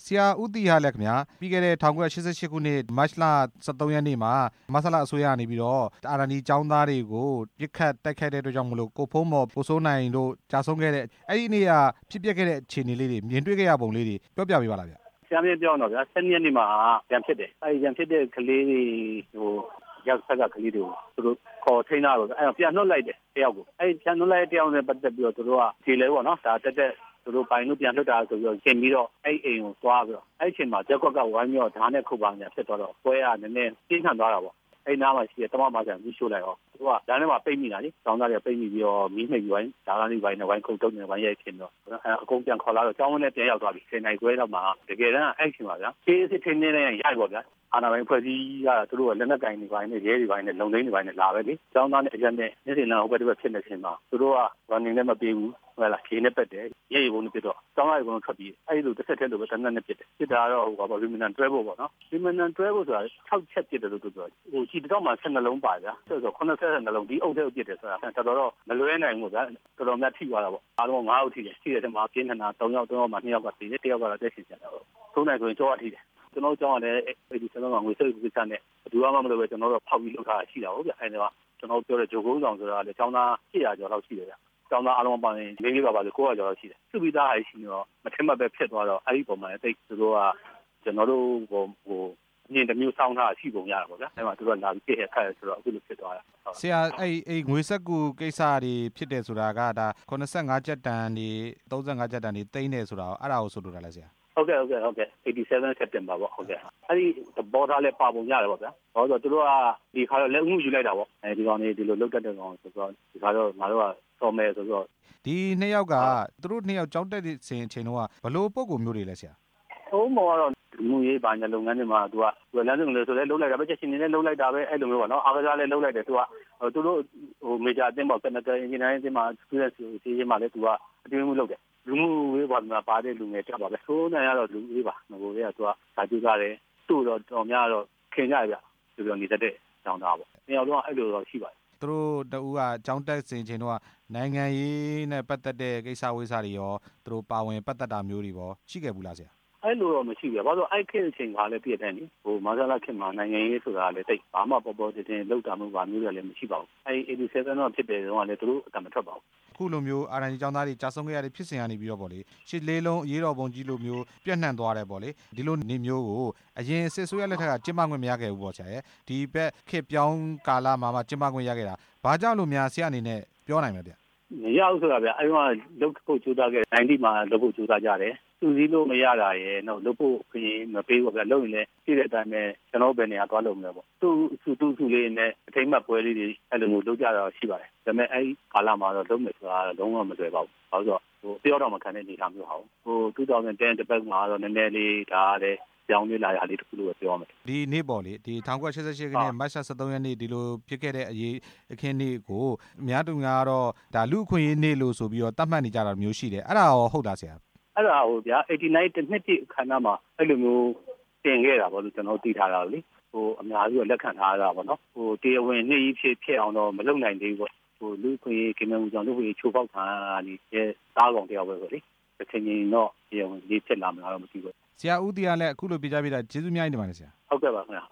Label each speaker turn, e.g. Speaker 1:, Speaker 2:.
Speaker 1: ဆရာဦးတီဟာလည်းခင်ဗျာပြီးခဲ့တဲ့1988ခုနှစ်မတ်လ23ရက်နေ့မှာမဆလအစိုးရကနေပြီးတော့အာရဏီကျောင်းသားတွေကိုပြစ်ခတ်တိုက်ခိုက်တဲ့အတွက်ကြောင့်မလို့ကိုဖုံးမော်ကိုစိုးနိုင်တို့ကြာဆုံးခဲ့တဲ့အဲ့ဒီနေ့ကဖြစ်ပျက်ခဲ့တဲ့အခြေအနေလေးတွေမြင်တွေ့ခဲ့ရပုံလေးတွေပြောပြပေးပါလားဗျ
Speaker 2: ဆရာမင်းပြောတော့ဗျာ7ရက်နေ့မှာပြန်ဖြစ်တယ်အဲ့ဒီပြန်ဖြစ်တဲ့ကလေးတွေရောက်ဆက်ကကလေးတွေကိုသူတို့ခေါ်ထိန်းလာတော့အဲ့တော့ပြန်နှုတ်လိုက်တယ်တယောက်ကိုအဲ့ပြန်နှုတ်လိုက်တဲ့တယောက်နဲ့ပတ်သက်ပြီးတော့သူတို့ကခြေလဲပေါ့နော်ဒါတက်သူတို့ပိုင်လို့ပြန်လွတ်တာဆိုပြီးတော့ရှင်ပြီးတော့အဲ့အိမ်ကိုသွားပြီးတော့အဲ့အချိန်မှာရက်ကွက်ကဝိုင်းပြီးတော့ဓာတ်နဲ့ခုတ်ပါညာဖြစ်သွားတော့ပွဲကနည်းနည်းပြင်းထန်သွားတာပေါ့အဲ့နားမှာရှိတဲ့တမမဆန်ကြီးရှို့လိုက်တော့သူကဓာတ်နဲ့မှပိတ်မိတာလေကျောင်းသားတွေပိတ်မိပြီးတော့မီးနှိပ်ပြီးဝိုင်းဓာတ်ကနေဝိုင်းနဲ့ဝိုင်းခုတ်တုံးနဲ့ဝိုင်းရိုက်ဖြစ်တော့အကုန်ပြန်ခေါ်လာတော့ကျောင်းဝင်းနဲ့ပြန်ရောက်သွားပြီ10နိုင်ခွဲလောက်မှာတကယ်တမ်းအဲ့အချိန်မှာဗျာအေးစစ်ထင်းနေတဲ့ရိုက်ပေါ့ဗျာအာဏာပိုင်ဖွဲ့စည်းကသူတို့ကလက်နက်ကင်တွေပိုင်းနဲ့ရဲတွေပိုင်းနဲ့လုံသိန်းတွေပိုင်းနဲ့လာပဲလေကျောင်းသားနဲ့အရက်နဲ့နေ့စဉ်လမ်းဟိုဘက်တစ်ဘက်ဖြစ်နေချိန်မှာသူတို့က running နဲ့မပြေဘူးဟုတ်လားခေနဲ့ပက်တယ်ရဲဘုံနဲ့ပြတော့ကျောင်းသားတွေကတော့ထွက်ပြေးအဲ့လိုတစ်ဆက်တည်းလိုပဲတန်းတန်းနဲ့ပြစ်တယ်ပြစ်တာတော့ဟိုကပေါ့ Remnant တွဲဖို့ပေါ့နော် Remnant တွဲဖို့ဆိုတာ6ချက်ပြစ်တယ်လို့ပြောဟိုကြည့်တော့မှ12လုံးပါဗျာဆိုတော့80လုံးဒီအုပ်ထဲကိုပြစ်တယ်ဆိုတာတော်တော်မလွဲနိုင်ဘူးဗျာတော်တော်များထိသွားတာပေါ့အားလုံး9အုပ်ထိတယ်ထိတဲ့ထဲမှာပြင်းထန်တာ3ယောက်မှ2ယောက်ကတည်တယ်1ယောက်ကတော့တက်ရှိကြတာပေါ့သုံးနိုင်ဆိုရင်ကြောအထိတယ်ကျွန်တော်ကြောင်းရတယ်အဲ့ဒီကျွန်တော်ကငွေစိတ်ကိစ္စနဲ့ဘယ်သူမှမလုပ်ပဲကျွန်တော်တို့ဖောက်ပြီးလုပ်တာရှိတာဟုတ်ဗျအဲ့ဒါကကျွန်တော်ပြောတဲ့ဂျိုကုန်းဆောင်ဆိုတာလေကျောင်းသား100ကျော်လောက်ရှိတယ်ဗျကျောင်းသားအားလုံးပေါင်းရင်လေးပါပါလို့900ကျော်လောက်ရှိတယ်သူပြီးသားဟာရှိတော့မထင်မှတ်ပဲဖြစ်သွားတော့အဲ့ဒီပုံမှာတိတ်သူတို့ကကျွန်တော်တို့ဟိုညင်တစ်မျိုးစောင်းထားရှိပုံရတာပေါ့ဗျာအဲ့မှာသူတို့ကလာပြီးပြည့်ရခတ်ဆိုတော့အခုလိုဖြစ်သွားတာ
Speaker 1: ဆရာအဲ့ငွေဆက်ကူကိစ္စတွေဖြစ်တယ်ဆိုတာကဒါ85ကျပ်တန်တွေ35ကျပ်တန်တွေတိမ့်တယ်ဆိုတာအဲ့ဒါကိုဆိုလိုတာလဲဆရာ
Speaker 2: ဟုတ်ကဲ့87 September ပေါ့ဟုတ်ကဲ့အဲ့ဒီဘောထားလဲပါပုံရတယ်ပေါ့ဗျာဟောဆိုသူတို့ကဒီခါတော့လက်ဥမှုယူလိုက်တာပေါ့အဲဒီကောင်တွေဒီလိုလုတ်တက်တဲ့ကောင်ဆိုတော့ဒီခါတော့ငါတို့ကစော်မယ်ဆိုတော့
Speaker 1: ဒီနှစ်ယောက်ကသူတို့နှစ်ယောက်ကြောင်းတက်စဉ်အချိန်တော့ဘလို့ပုံကိုမျိုးတွေလဲဆရာ
Speaker 2: ဟိုမော်ကတော့မှုရေးပါညာလုပ်ငန်းတွေမှာသူကလမ်းစုံလေးဆိုလဲလုတ်လိုက်တာပဲချက်ချင်းနေလဲလုတ်လိုက်တာပဲအဲ့လိုမျိုးပေါ့နော်အားကစားလဲလုတ်လိုက်တယ်သူတို့ဟိုမေဂျာအသင်းပေါ့ Chemical Engineering အသင်းမှာ student စီးရင်မှလဲသူကအတင်းမှုလုပ်တယ်လူမှုရေးပေါ်မှာပါတဲ့လူငယ်တက်ပါပဲဆိုးနိုင်ရတော့လူရေးပါငိုတွေကသူကစာကြည့်ကြတယ်သူ့တော့တော်များတော့ခင်ကြရပြဆိုပြီးနေတဲ့တောင်းတာပေါ့နေရာတော့အဲ့လိုတော့ရှိပါတယ်
Speaker 1: သူတို့တူကကျောင်းတက်စဉ်ချိန်တော့နိုင်ငံရေးနဲ့ပတ်သက်တဲ့ကိစ္စဝိစာတွေရောသူတို့ပါဝင်ပတ်သက်တာမျိုးတွေရောရှိခဲ့ဘူးလားဆရာ
Speaker 2: အဲ့လိုတော့မရှိဘူးဘာလို့အဲ့ခေတ်အချိန်ကလည်းပြည့်တယ်နိဟိုမာဇလာခေတ်မှာနိုင်ငံရေးဆိုတာလည်းတိတ်ဘာမှပေါ်တင်လောက်တာမျိုးပါမျိုးတွေလည်းမရှိပါဘူးအဲ့87တော့ဖြစ်တယ်တော့လည်းသူတို့အတမထွက်ပါဘူး
Speaker 1: အခုလိုမျိုးအာရန်ကြီးကျောင်းသားတွေကြာဆုံးခဲ့ရတဲ့ဖြစ်စဉ်ကနေပြီးတော့ဗောလေရှစ်လေးလုံးအရေးတော်ပုံကြီးလိုမျိုးပြန့်နှံ့သွားတယ်ဗောလေဒီလိုနေမျိုးကိုအရင်စစ်ဆိုးရလက်ထက်ကကျင်းပခွင့်မရခဲ့ဘူးဗောဆရာရဲ့ဒီဘက်ခေတ်ပြောင်းကာလမှာမှကျင်းပခွင့်ရခဲ့တာဘာကြောင့်လို့များဆရာအနေနဲ့ပြောနိုင်မှာဗျ
Speaker 2: မရဘူးဆိုတာဗျအဲ့တော့လုတ်ဖို့ကြိုးစားခဲ့90မှာလုတ်ဖို့ကြိုးစားကြတယ်သူစည်းလို့မရတာရယ်တော့လုတ်ဖို့ခင်မပေးဘူးဗျလုတ်ရင်လည်းပြည့်တဲ့အတိုင်းပဲကျွန်တော်ဘယ်နေရာသွားလို့မလဲပေါ့သူလေးနဲ့အထိမ့်မှတ်ပွဲလေးတွေအဲ့လိုမျိုးလုတ်ကြတာရှိပါတယ်ဒါပေမဲ့အဲ့ကာလမှာတော့လုံးမယ်ဆိုတာလုံးဝမလွယ်ပါဘူးဘာလို့ဆိုတော့ပြောတော့မခံတဲ့အနေအထားမျိုးဟာဟို2010တစ်ပတ်မှာတော့နည်းနည်းလေးဒါလည်းကြောင်းလေးလာရလေးတစ်ခုလို့ပြောမယ်
Speaker 1: ဒီနေ့ပေါ့လေဒီ1988ခုနှစ်မတ်လ23ရက်နေ့ဒီလိုဖြစ်ခဲ့တဲ့အရေးအခင်းနေ့ကိုအများသူများကတော့ဒါလူအခွင့်အရေးနေ့လို့ဆိုပြီးတော့သတ်မှတ်နေကြတာမျိုးရှိတယ်အဲ့ဒါရောဟုတ်လားဆရာ
Speaker 2: အဲ့ဒါဟိုဗျာ89တစ်နှစ်ပြည့်အခမ်းအနားမှာအဲ့လိုမျိုးတင်ခဲ့တာပေါ့လို့ကျွန်တော်သိထားတာလေဟိုအများကြီးလက်ခံထားတာပေါ့နော်ဟိုတရားဝင်နေ့ကြီးဖြစ်အောင်တော့မလုပ်နိုင်သေးဘူးပေါ့ဟိုလူခွင့်ရေးကိန်းမှုကြောင့်လူခွင့်ရေးချိုးဖောက်ခံနေတဲ့သားကောင်တယောက်ပဲပေါ့လေတစ်ချိန်ချင်းတော့တရားဝင်နေ့ဖြစ်လာမှာတော့မသိဘူး
Speaker 1: ဆရာဦးတီကလည်းအခုလိုပြကြပြတာကျေးဇူးများကြီးတင်ပါတယ်ဆရာ
Speaker 2: ဟုတ်ကဲ့ပါခင်ဗျာ